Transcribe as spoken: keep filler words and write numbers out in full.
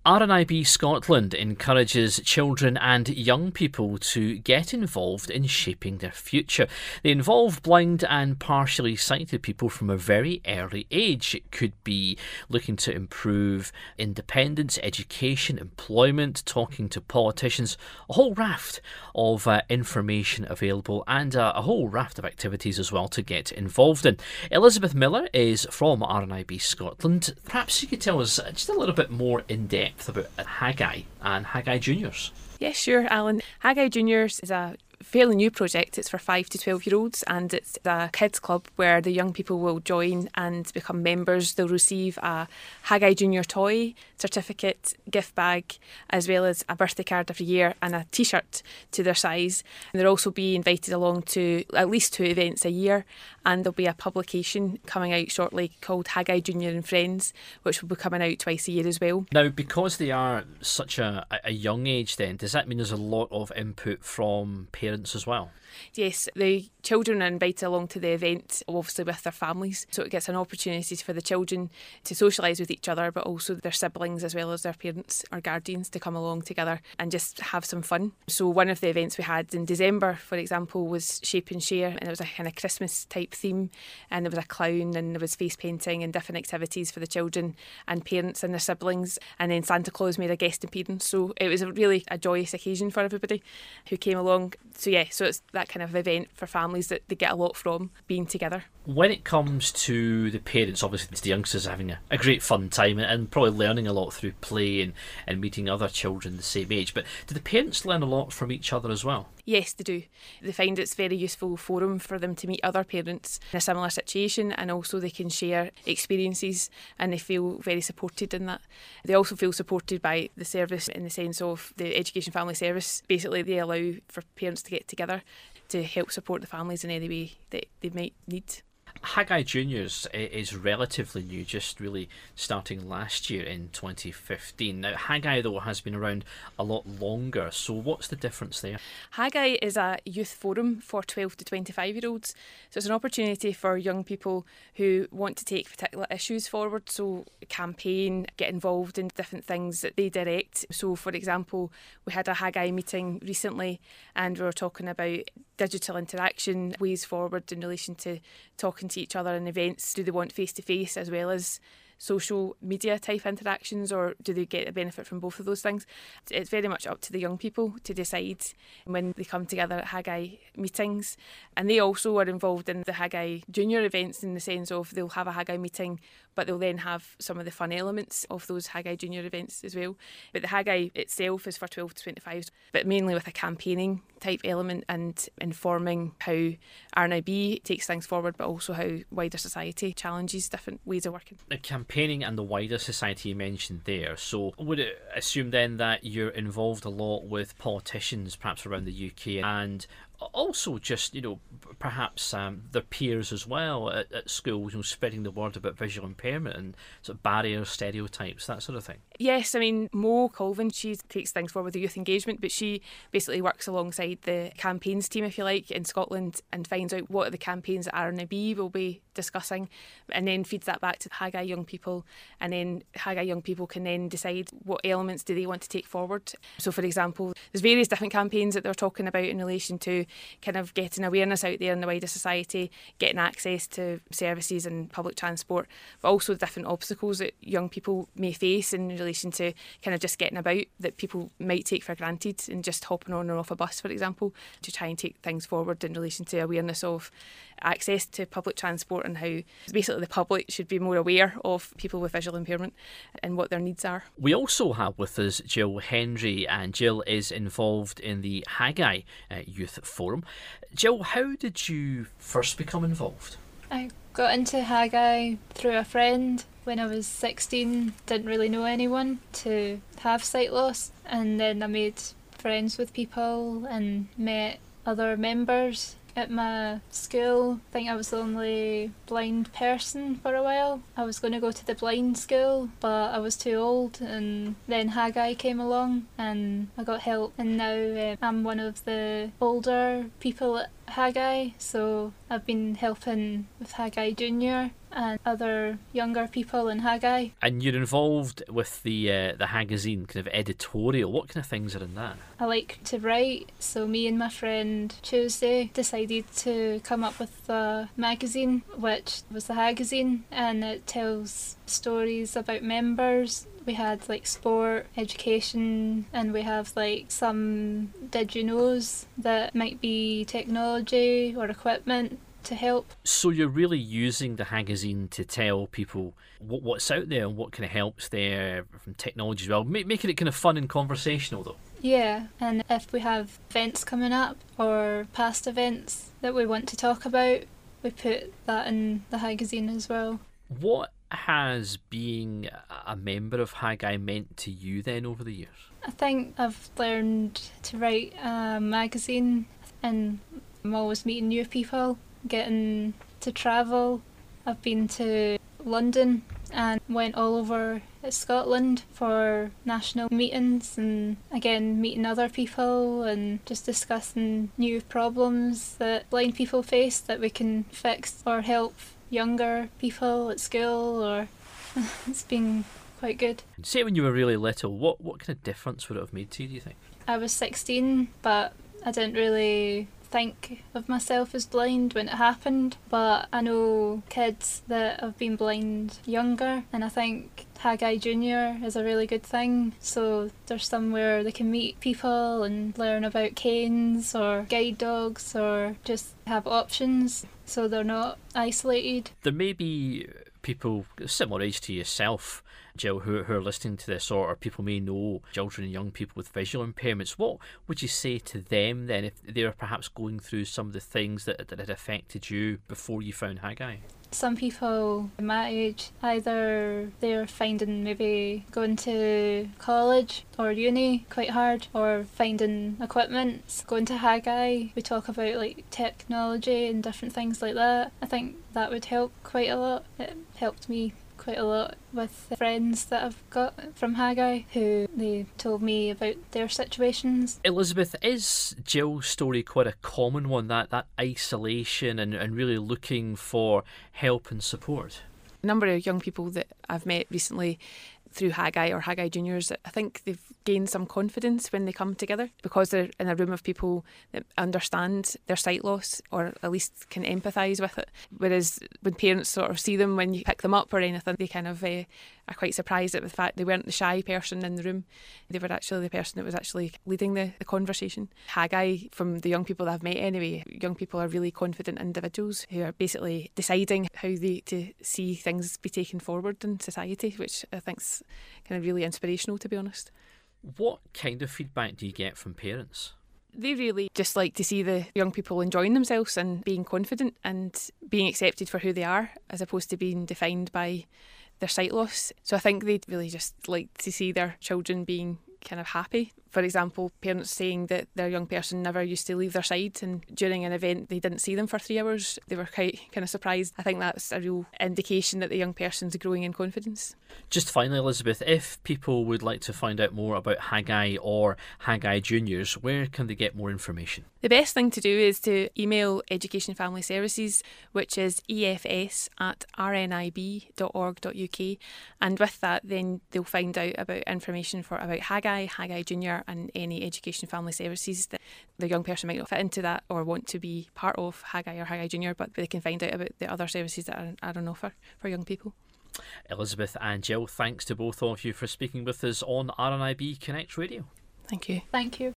R N I B Scotland encourages children and young people to get involved in shaping their future. They involve blind and partially sighted people from a very early age. It could be looking to improve independence, education, employment, talking to politicians, a whole raft of uh, information available, and uh, a whole raft of activities as well to get involved in. Elizabeth Miller is from R N I B Scotland. Perhaps you could tell us just a little bit more in depth about Haggai and Haggai Juniors. Yes, sure, Alan. Haggai Juniors is a fairly new project. It's for five to twelve year olds, and it's a kids club where the young people will join and become members. They'll receive a Haggai Junior toy, certificate, gift bag, as well as a birthday card every year and a t-shirt to their size. And they'll also be invited along to at least two events a year, and there'll be a publication coming out shortly called Haggai Junior and Friends, which will be coming out twice a year as well. Now, because they are such a, a young age then, does that mean there's a lot of input from parents as well? Yes, the children are invited along to the event, obviously with their families, so it gets an opportunity for the children to socialise with each other, but also their siblings as well as their parents or guardians to come along together and just have some fun. So one of the events we had in December, for example, was Shape and Share, and it was a kind of Christmas type theme, and there was a clown and there was face painting and different activities for the children and parents and their siblings, and then Santa Claus made a guest appearance, so it was a really a joyous occasion for everybody who came along. So yeah, so it's that kind of event for families that they get a lot from being together. When it comes to the parents, obviously the youngsters are having a, a great fun time and, and probably learning a lot through play and, and meeting other children the same age, but do the parents learn a lot from each other as well? Yes, they do. They find it's a very useful forum for them to meet other parents in a similar situation, and also they can share experiences and they feel very supported in that. They also feel supported by the service in the sense of the Education Family Service. Basically, they allow for parents to get together to help support the families in any way that they might need. Haggai Juniors is relatively new, just really starting last year in twenty fifteen. Now, Haggai, though, has been around a lot longer, so what's the difference there? Haggai is a youth forum for twelve to twenty-five year olds, so it's an opportunity for young people who want to take particular issues forward, so campaign, get involved in different things that they direct. So, for example, we had a Haggai meeting recently and we were talking about digital interaction, ways forward in relation to talking to each other in events. Do they want face-to-face as well as social media type interactions, or do they get a benefit from both of those things? It's very much up to the young people to decide when they come together at Haggai meetings. And they also are involved in the Haggai Junior events in the sense of they'll have a Haggai meeting, but they'll then have some of the fun elements of those Haggai Junior events as well. But the Haggai itself is for twelve to twenty-five, but mainly with a campaigning type element and informing how R N I B takes things forward, but also how wider society challenges different ways of working. The campaigning and the wider society you mentioned there, so would it assume then that you're involved a lot with politicians perhaps around the U K, and also just, you know, perhaps um, their peers as well at, at schools, you know, spreading the word about visual impairment and sort of barriers, stereotypes, that sort of thing? Yes, I mean, Mo Colvin, she takes things forward with youth engagement, but she basically works alongside the campaigns team, if you like, in Scotland, and finds out what are the campaigns that R N I B will be discussing, and then feeds that back to Haggai young people, and then Haggai young people can then decide what elements do they want to take forward. So, for example, there's various different campaigns that they're talking about in relation to kind of getting awareness out there in the wider society, getting access to services and public transport, but also different obstacles that young people may face in relation to kind of just getting about that people might take for granted, and just hopping on or off a bus, for example, to try and take things forward in relation to awareness of access to public transport and how basically the public should be more aware of people with visual impairment and what their needs are. We also have with us Jill Henry, and Jill is involved in the Haggai uh, Youth Forum. Jill, how did you first become involved? I got into Haggai through a friend when I was sixteen, didn't really know anyone to have sight loss, and then I made friends with people and met other members at my school. I think I was the only blind person for a while. I was going to go to the blind school, but I was too old, and then Haggai came along and I got help, and now uh, I'm one of the older people at Haggai, so I've been helping with Haggai Junior and other younger people in Haggai. And you're involved with the uh, the Haggazine kind of editorial. What kind of things are in that? I like to write, so me and my friend Tuesday decided to come up with a magazine, which was the Haggazine, and it tells stories about members. We had like sport, education, and we have like some did you knows that might be technology or equipment to help. So you're really using the Haggazine to tell people what, what's out there and what kind of helps there from technology as well, Ma- making it kind of fun and conversational though. Yeah, and if we have events coming up or past events that we want to talk about, we put that in the Haggazine as well. What has being a member of Haggai meant to you then over the years? I think I've learned to write a magazine, and I'm always meeting new people, getting to travel. I've been to London and went all over Scotland for national meetings, and again meeting other people and just discussing new problems that blind people face that we can fix or help younger people at school, or it's been quite good. Say when you were really little, what, what kind of difference would it have made to you, do you think? I was sixteen, but I didn't really think of myself as blind when it happened, but I know kids that have been blind younger, and I think Haggai Junior is a really good thing. So there's somewhere they can meet people and learn about canes or guide dogs, or just have options so they're not isolated. There may be people similar age to yourself, Jill, who, who are listening to this, or, or people may know children and young people with visual impairments. What would you say to them then if they were perhaps going through some of the things that, that had affected you before you found Haggai? Some people my age, either they're finding maybe going to college or uni quite hard, or finding equipment. Going to Haggai, we talk about like technology and different things like that. I think that would help quite a lot. It helped me quite a lot with the friends that I've got from Haggai, who they told me about their situations. Elizabeth, is Jill's story quite a common one, that, that isolation and, and really looking for help and support? A number of young people that I've met recently through Haggai or Haggai Juniors, I think they've gained some confidence when they come together because they're in a room of people that understand their sight loss, or at least can empathise with it. Whereas when parents sort of see them when you pick them up or anything, they kind of uh, are quite surprised at the fact they weren't the shy person in the room. They were actually the person that was actually leading the, the conversation. Haggai, from the young people that I've met anyway, young people are really confident individuals who are basically deciding how they to see things be taken forward in society, which I think's kind of really inspirational, to be honest. What kind of feedback do you get from parents? They really just like to see the young people enjoying themselves and being confident and being accepted for who they are, as opposed to being defined by their sight loss. So I think they'd really just like to see their children being kind of happy. For example, parents saying that their young person never used to leave their side, and during an event they didn't see them for three hours. They were quite kind of surprised. I think that's a real indication that the young person's growing in confidence. Just finally, Elizabeth, if people would like to find out more about Haggai or Haggai Juniors, where can they get more information? The best thing to do is to email Education Family Services, which is E F S at r n i b dot org dot u k, and with that then they'll find out about information for about Haggai, Haggai Junior, and any Education Family Services that the young person might not fit into that or want to be part of Haggai or Haggai Junior, but they can find out about the other services that are, are on offer for young people. Elizabeth and Jill, thanks to both of you for speaking with us on R N I B Connect Radio. Thank you. Thank you.